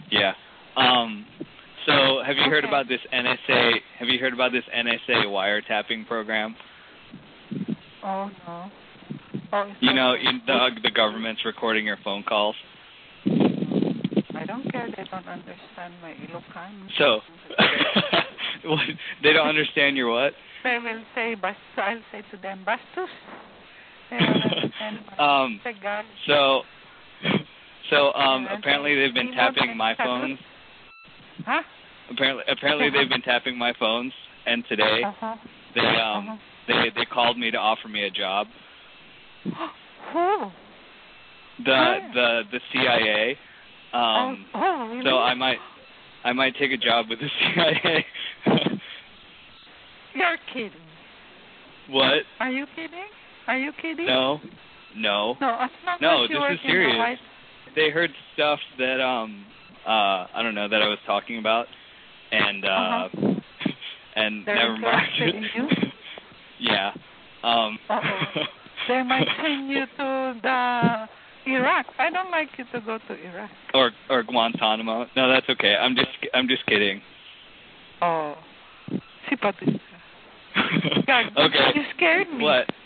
Yeah. So have you heard Okay. about this NSA? Have you heard about this NSA wiretapping program? Oh, no. Oh, it's You know, okay. the government's recording your phone calls. I don't care. They don't understand my Ilocano. So, what, they don't understand your what? They will say, I'll say to them, Bastos. They don't understand my Tagalog. Apparently they've been tapping my phones. Huh? Apparently they've been tapping my phones, and today they called me to offer me a job. Who? The CIA. Really? So I might take a job with the CIA. You're kidding. What? Are you kidding? Are you kidding? No. No, as long No, as you this work is in serious. the White... They heard stuff that I don't know, that I was talking about, and and They're never mind. interested in you? Yeah. They might send you to the Iraq. I don't like you to go to Iraq. Or Guantanamo. No, that's okay. I'm just kidding. Oh, si Patricia. God, Okay. you scared me. What?